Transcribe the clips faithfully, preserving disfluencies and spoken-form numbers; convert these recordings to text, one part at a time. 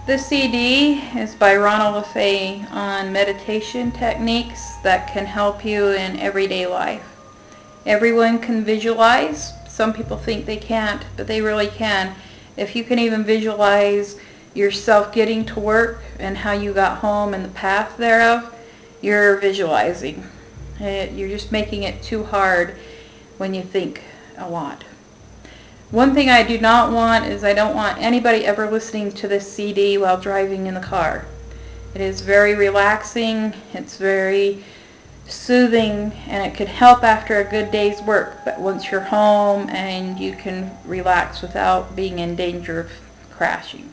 This C D is by Ronald LaFay on meditation techniques that can help you in everyday life. Everyone can visualize. Some people think they can't, but they really can. If you can even visualize yourself getting to work and how you got home and the path thereof, you're visualizing. It, you're just making it too hard when you think a lot. One thing I do not want is I don't want anybody ever listening to this C D while driving in the car. It is very relaxing, it's very soothing, and it could help after a good day's work. But once you're home and you can relax without being in danger of crashing.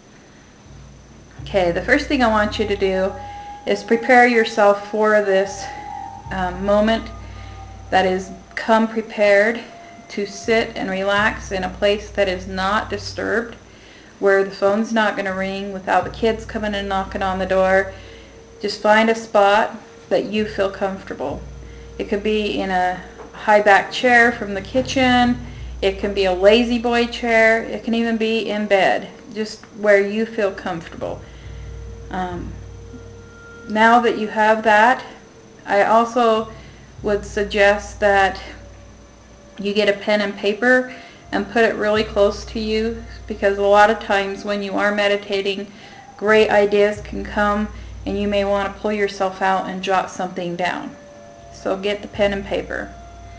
Okay, the first thing I want you to do is prepare yourself for this um, moment that is come prepared to sit and relax in a place that is not disturbed, where the phone's not going to ring, without the kids coming and knocking on the door. Just find a spot that you feel comfortable. It could be in a high back chair from the kitchen. It can be a lazy boy chair. It can even be in bed, just where you feel comfortable. Um, now that you have that, I also would suggest that you get a pen and paper and put it really close to you, because a lot of times when you are meditating, great ideas can come and you may want to pull yourself out and jot something down. So get the pen and paper.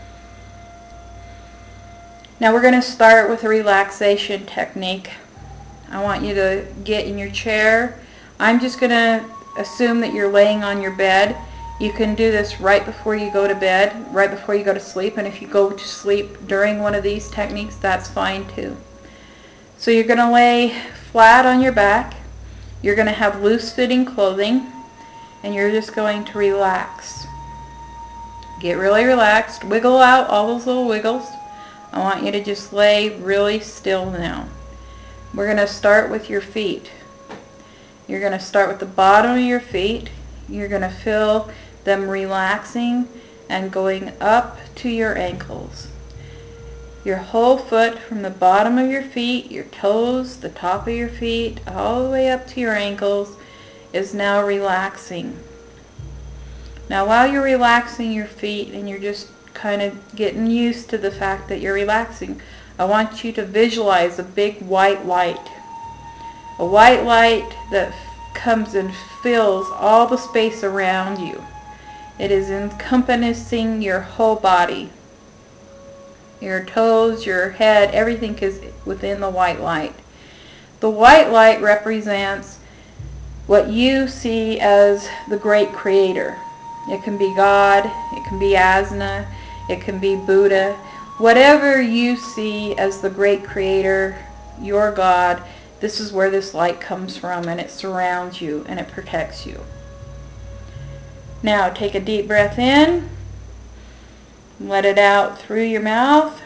Now we're going to start with a relaxation technique. I want you to get in your chair. I'm just going to assume that you're laying on your bed. You can do this right before you go to bed, right before you go to sleep, and if you go to sleep during one of these techniques, that's fine too. So you're going to lay flat on your back. You're going to have loose-fitting clothing, and you're just going to relax. Get really relaxed. Wiggle out all those little wiggles. I want you to just lay really still now. We're going to start with your feet. You're going to start with the bottom of your feet. You're going to feel them relaxing and going up to your ankles. Your whole foot, from the bottom of your feet, your toes, the top of your feet, all the way up to your ankles, is now relaxing. Now while you're relaxing your feet and you're just kind of getting used to the fact that you're relaxing, I want you to visualize a big white light. A white light that comes and fills all the space around you. It is encompassing your whole body. Your toes, your head, everything is within the white light. The white light represents what you see as the great creator. It can be God, it can be Asna, it can be Buddha. Whatever you see as the great creator, your God, this is where this light comes from, and it surrounds you and it protects you. Now take a deep breath in. Let it out through your mouth.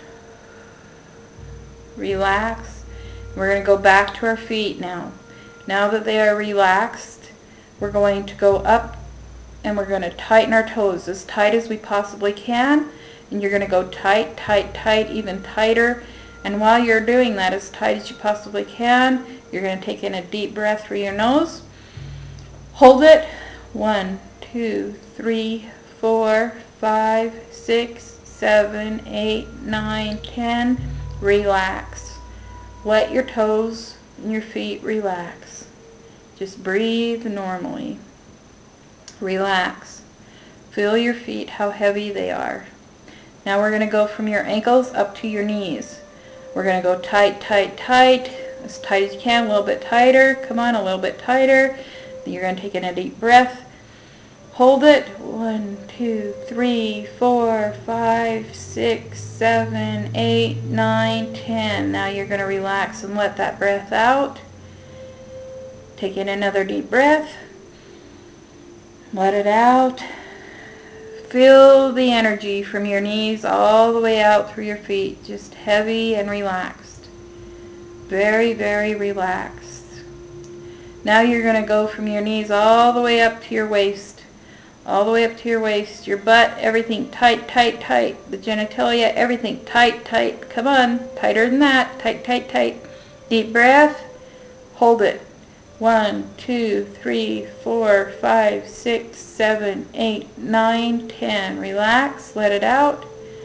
Relax. We're going to go back to our feet now. Now that they are relaxed, we're going to go up and we're going to tighten our toes as tight as we possibly can. And you're going to go tight, tight, tight, even tighter. And while you're doing that as tight as you possibly can, you're going to take in a deep breath through your nose. Hold it. One, two, three, four, five, six, seven, eight, nine, ten. Relax. Let your toes and your feet relax. Just breathe normally. Relax. Feel your feet, how heavy they are. Now we're going to go from your ankles up to your knees. We're going to go tight, tight, tight. As tight as you can, a little bit tighter. Come on, a little bit tighter. Then you're going to take in a deep breath. Hold it. One, two, three, four, five, six, seven, eight, nine, ten. Now you're going to relax and let that breath out. Take in another deep breath. Let it out. Feel the energy from your knees all the way out through your feet, just heavy and relaxed. Very, very relaxed. Now you're going to go from your knees all the way up to your waist. All the way up to your waist, your butt, everything tight, tight, tight. The genitalia, everything tight, tight. Come on, tighter than that. Tight, tight, tight. Deep breath. Hold it. One, two, three, four, five, six, seven, eight, nine, ten. Relax, let it out.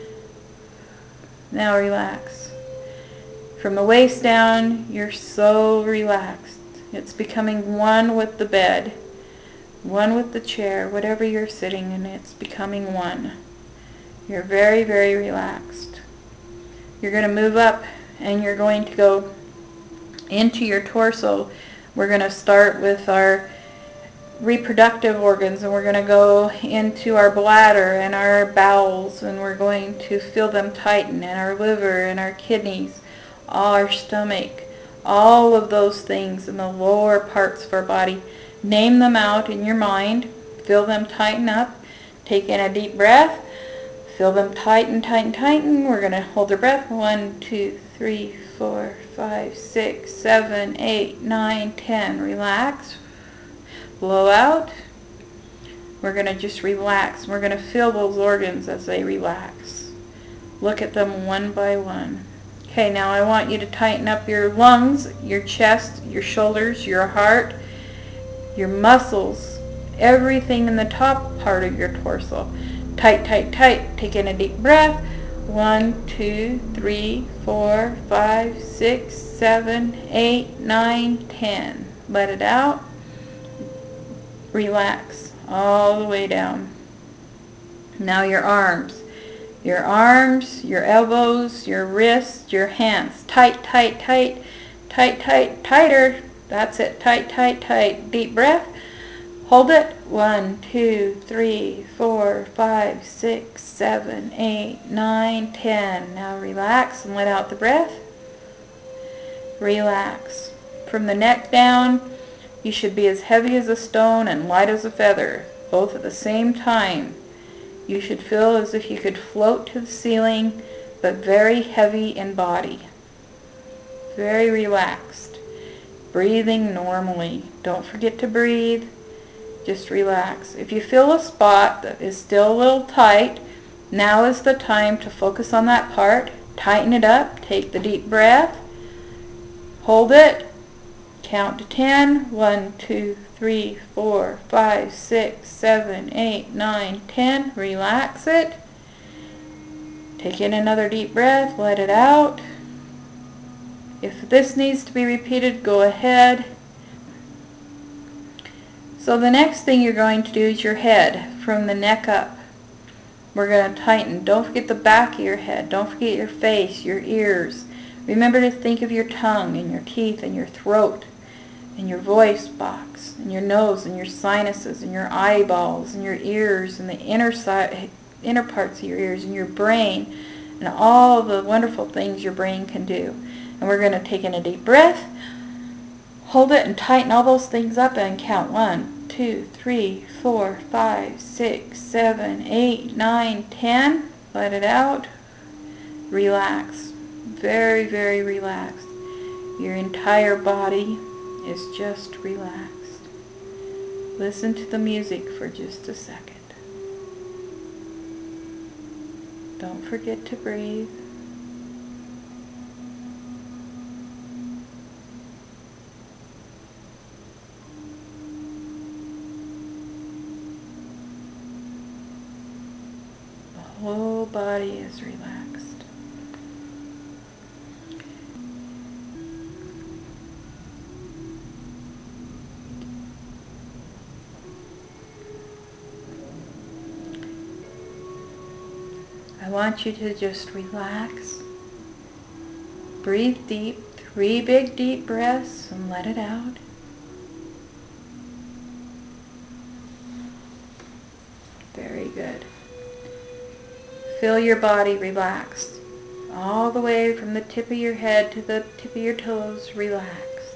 Now relax. From the waist down, you're so relaxed. It's becoming one with the bed, one with the chair, whatever you're sitting in, it's becoming one. You're very, very relaxed. You're going to move up and you're going to go into your torso. We're going to start with our reproductive organs, and we're going to go into our bladder and our bowels, and we're going to feel them tighten, and our liver and our kidneys, all our stomach, all of those things in the lower parts of our body. Name them out in your mind. Feel them tighten up. Take in a deep breath. Feel them tighten, tighten, tighten. We're going to hold our breath. One, two, three, four, five, six, seven, eight, nine, ten. Relax. Blow out. We're going to just relax. We're going to feel those organs as they relax. Look at them one by one. Okay, now I want you to tighten up your lungs, your chest, your shoulders, your heart, your muscles, everything in the top part of your torso. Tight, tight, tight. Take in a deep breath. One, two, three, four, five, six, seven, eight, nine, ten. Let it out. Relax all the way down. Now your arms. Your arms, your elbows, your wrists, your hands. Tight, tight, tight. Tight, tight, tighter. That's it. Tight, tight, tight. Deep breath. Hold it. One, two, three, four, five, six, seven, eight, nine, ten. Now relax and let out the breath. Relax. From the neck down, you should be as heavy as a stone and light as a feather, both at the same time. You should feel as if you could float to the ceiling, but very heavy in body. Very relaxed. Breathing normally. Don't forget to breathe. Just relax. If you feel a spot that is still a little tight, now is the time to focus on that part. Tighten it up. Take the deep breath. Hold it. Count to ten. One, two, three, four, five, six, seven, eight, nine, ten. Relax it. Take in another deep breath. Let it out. If this needs to be repeated, go ahead. So the next thing you're going to do is your head, from the neck up. We're going to tighten. Don't forget the back of your head. Don't forget your face, your ears. Remember to think of your tongue and your teeth and your throat and your voice box and your nose and your sinuses and your eyeballs and your ears and the inner side, inner parts of your ears and your brain and all the wonderful things your brain can do. And we're going to take in a deep breath, hold it, and tighten all those things up and count one, two, three, four, five, six, seven, eight, nine, ten. Let it out. Relax. Very, very relaxed. Your entire body is just relaxed. Listen to the music for just a second. Don't forget to breathe. The whole body is relaxed. I want you to just relax. Breathe deep, three big deep breaths, and let it out. Very good. Feel your body relaxed. All the way from the tip of your head to the tip of your toes, relaxed.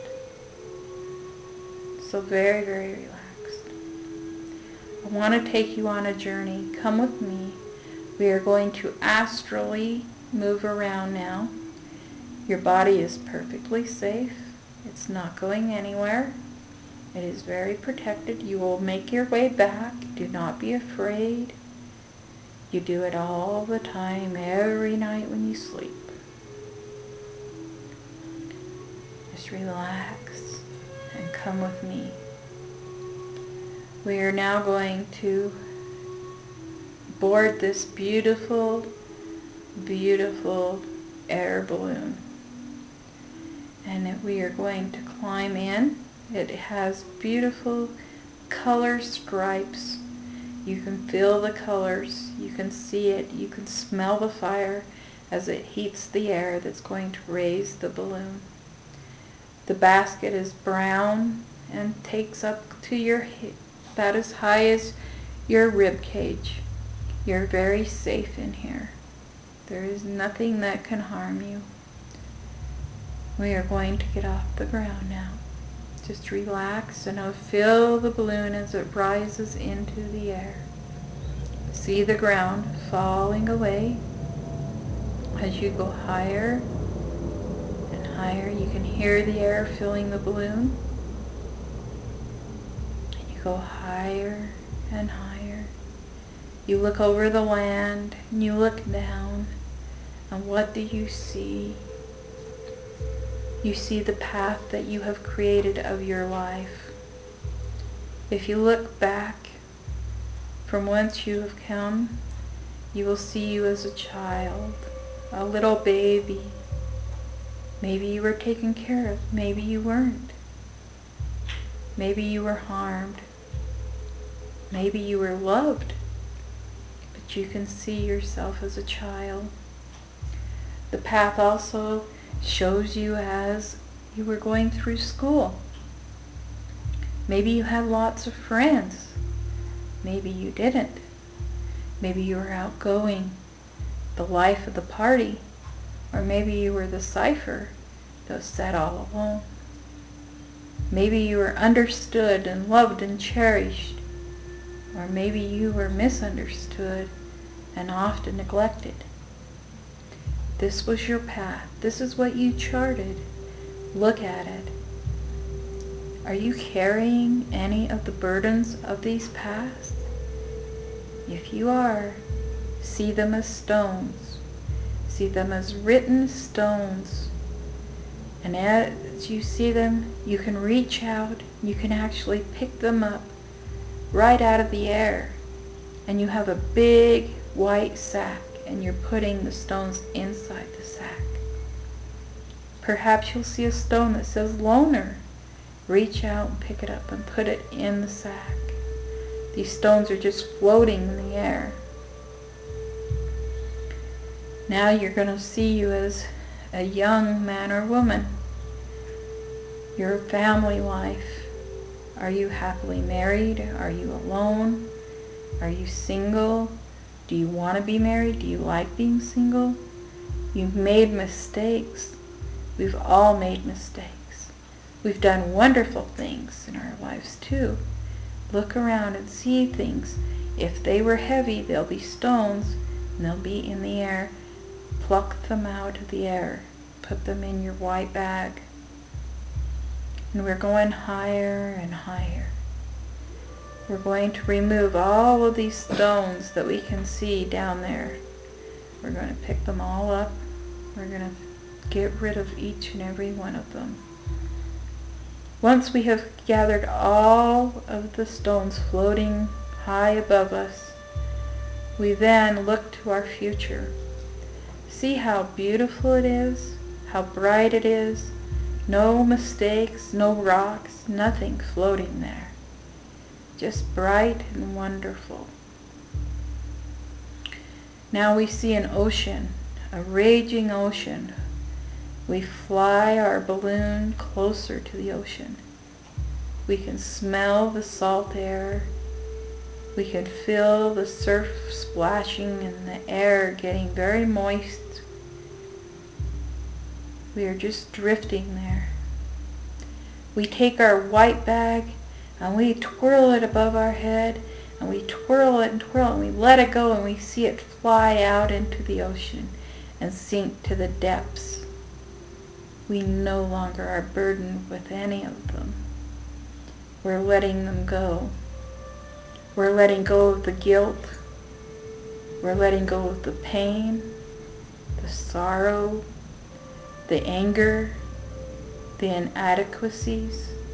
So very, very relaxed. I want to take you on a journey. Come with me. We are going to astrally move around now. Your body is perfectly safe. It's not going anywhere. It is very protected. You will make your way back. Do not be afraid. You do it all the time, every night when you sleep. Just relax and come come with me. We are now going to board this beautiful, beautiful air balloon. And we are going to climb in. It has beautiful color stripes. You can feel the colors. You can see it. You can smell the fire as it heats the air that's going to raise the balloon. The basket is brown and takes up to your hip, about as high as your rib cage. You're very safe in here. There is nothing that can harm you. We are going to get off the ground now. Just relax and now feel the balloon as it rises into the air. See the ground falling away as you go higher and higher. You can hear the air filling the balloon. And you go higher and higher. You look over the land and you look down, and what do you see? You see the path that you have created of your life. If you look back from whence you have come, you will see you as a child, a little baby. Maybe you were taken care of, maybe you weren't. Maybe you were harmed. Maybe you were loved. But you can see yourself as a child. The path also shows you as you were going through school. Maybe you had lots of friends. Maybe you didn't. Maybe you were outgoing, the life of the party. Or maybe you were the cipher that was sat all alone. Maybe you were understood and loved and cherished. Or maybe you were misunderstood and often neglected. This was your path. This is what you charted. Look at it. Are you carrying any of the burdens of these paths? If you are, see them as stones. See them as written stones. And as you see them, you can reach out. You can actually pick them up right out of the air. And you have a big white sack, and you're putting the stones inside the sack. Perhaps you'll see a stone that says loner. Reach out and pick it up and put it in the sack. These stones are just floating in the air. Now you're going to see you as a young man or woman. Your family life. Are you happily married? Are you alone? Are you single? Do you want to be married? Do you like being single? You've made mistakes. We've all made mistakes. We've done wonderful things in our lives too. Look around and see things. If they were heavy, they'll be stones, and they'll be in the air. Pluck them out of the air. Put them in your white bag. And we're going higher and higher. We're going to remove all of these stones that we can see down there. We're going to pick them all up. We're going to get rid of each and every one of them. Once we have gathered all of the stones floating high above us, we then look to our future. See how beautiful it is, how bright it is. No mistakes, no rocks, nothing floating there. Just bright and wonderful. Now we see an ocean, a raging ocean. We fly our balloon closer to the ocean. We can smell the salt air. We can feel the surf splashing and the air getting very moist. We are just drifting there. We take our white bag and we twirl it above our head, and we twirl it and twirl it, and we let it go, and we see it fly out into the ocean and sink to the depths. We no longer are burdened with any of them. We're letting them go. We're letting go of the guilt. We're letting go of the pain, the sorrow, the anger, the inadequacies,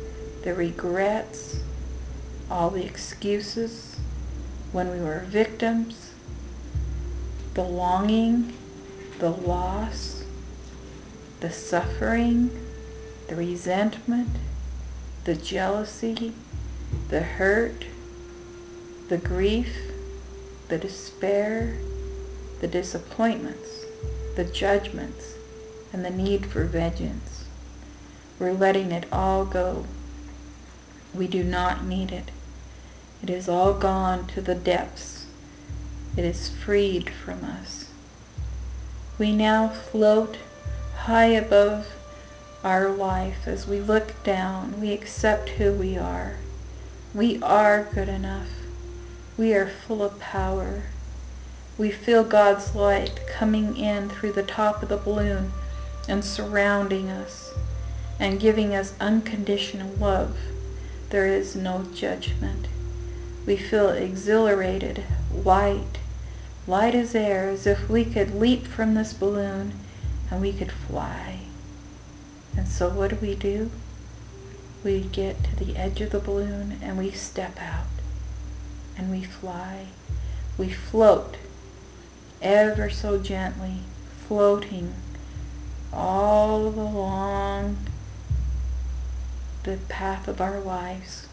the regrets, all the excuses when we were victims, the longing, the loss, the suffering, the resentment, the jealousy, the hurt, the grief, the despair, the disappointments, the judgments, and the need for vengeance. We're letting it all go. We do not need it. It is all gone to the depths. It is freed from us. We now float high above our life. As we look down, we accept who we are. We are good enough. We are full of power. We feel God's light coming in through the top of the balloon and surrounding us and giving us unconditional love. There is no judgment. We feel exhilarated, light, light as air, as if we could leap from this balloon and we could fly. And so what do we do? We get to the edge of the balloon and we step out and we fly. We float ever so gently, floating all along the path of our lives.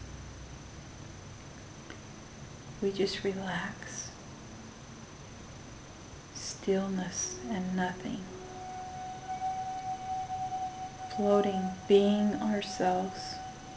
We just relax. Stillness and nothing. Floating, being ourselves.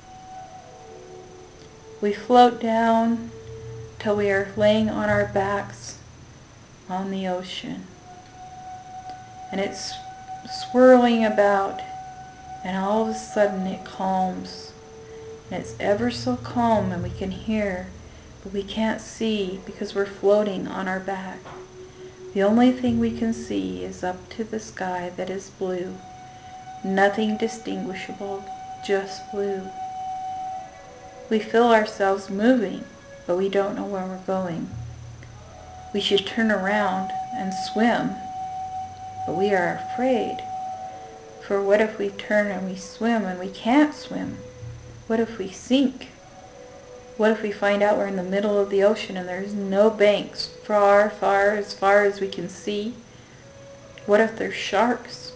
We float down till we are laying on our backs on the ocean. And it's swirling about, and all of a sudden it calms. And it's ever so calm, and we can hear, but we can't see because we're floating on our back. The only thing we can see is up to the sky that is blue. Nothing distinguishable, just blue. We feel ourselves moving, but we don't know where we're going. We should turn around and swim, but we are afraid. For what if we turn and we swim and we can't swim? What if we sink? What if we find out we're in the middle of the ocean and there's no banks far, far, as far as we can see? What if there's sharks?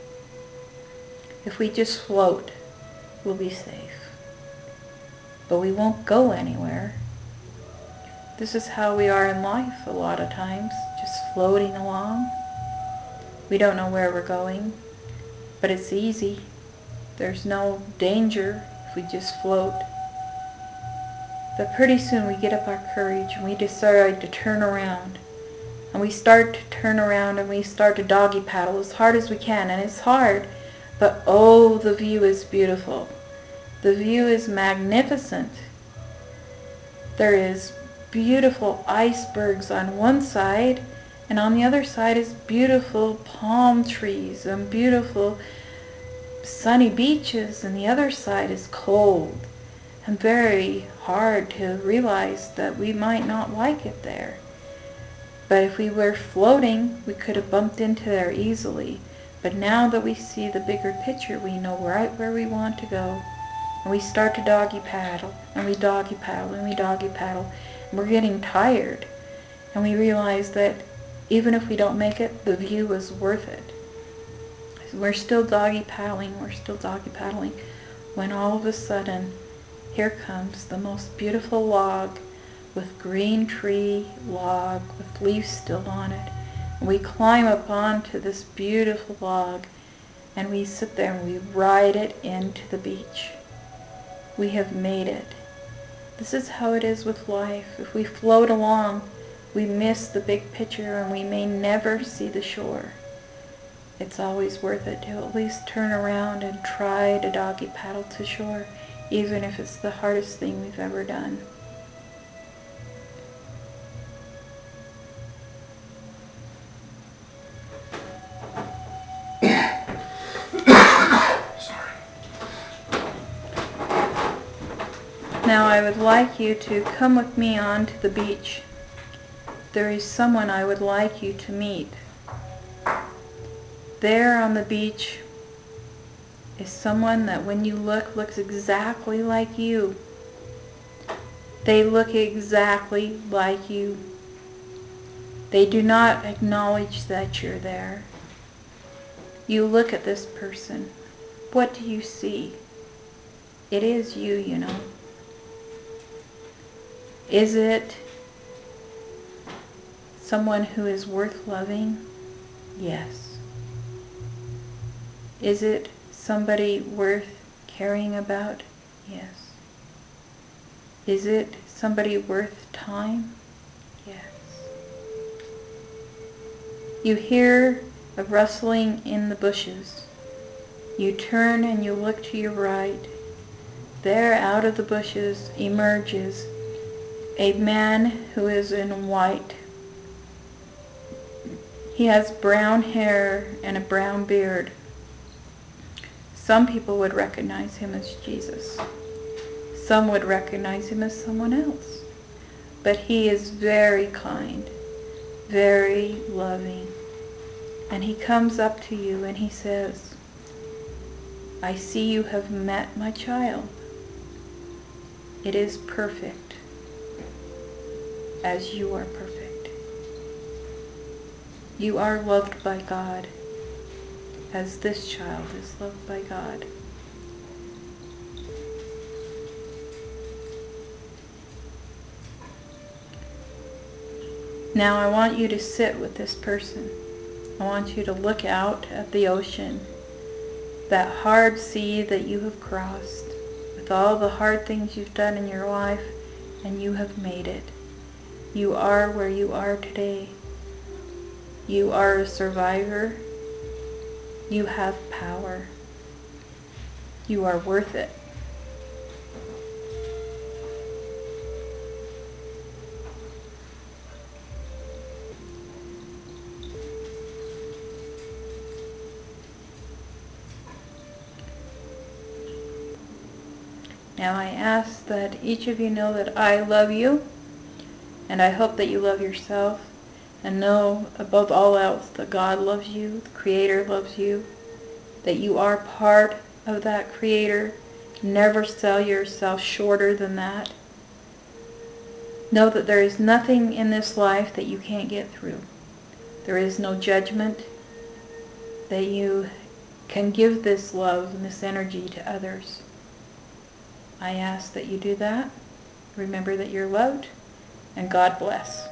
If we just float, we'll be safe. But we won't go anywhere. This is how we are in life a lot of times, just floating along. We don't know where we're going, but it's easy. There's no danger if we just float. But pretty soon we get up our courage and we decide to turn around. And we start to turn around and we start to doggy paddle as hard as we can. And it's hard, but oh, the view is beautiful. The view is magnificent. There is beautiful icebergs on one side, and on the other side is beautiful palm trees and beautiful sunny beaches, and the other side is cold and very hard to realize that we might not like it there. But if we were floating, we could have bumped into there easily. But now that we see the bigger picture, we know right where we want to go. And we start to doggy paddle, and we doggy paddle, and we doggy paddle. And we're getting tired. And we realize that even if we don't make it, the view is worth it. We're still doggy paddling, we're still doggy paddling, when all of a sudden, here comes the most beautiful log with green tree log with leaves still on it. And we climb up onto this beautiful log and we sit there and we ride it into the beach. We have made it. This is how it is with life. If we float along, we miss the big picture and we may never see the shore. It's always worth it to at least turn around and try to doggy paddle to shore, even if it's the hardest thing we've ever done. Now I would like you to come with me onto the beach. There is someone I would like you to meet. There on the beach is someone that when you look, looks exactly like you. They look exactly like you. They do not acknowledge that you're there. You look at this person. What do you see? It is you, you know. Is it someone who is worth loving? Yes. Is it somebody worth caring about? Yes. Is it somebody worth time? Yes. You hear a rustling in the bushes. You turn and you look to your right. There out of the bushes emerges a man who is in white. He has brown hair and a brown beard. Some people would recognize him as Jesus. Some would recognize him as someone else. But he is very kind, very loving. And he comes up to you and he says, I see you have met my child. It is perfect, as you are perfect. You are loved by God, as this child is loved by God. Now I want you to sit with this person. I want you to look out at the ocean, that hard sea that you have crossed, with all the hard things you've done in your life, and you have made it. You are where you are today. You are a survivor. You have power. You are worth it. Now I ask that each of you know that I love you, and I hope that you love yourself, and know above all else that God loves you, the Creator loves you, that you are part of that Creator. Never sell yourself shorter than that. Know that there is nothing in this life that you can't get through. There is no judgment, that you can give this love and this energy to others. I ask that you do that. Remember that you're loved, and God bless.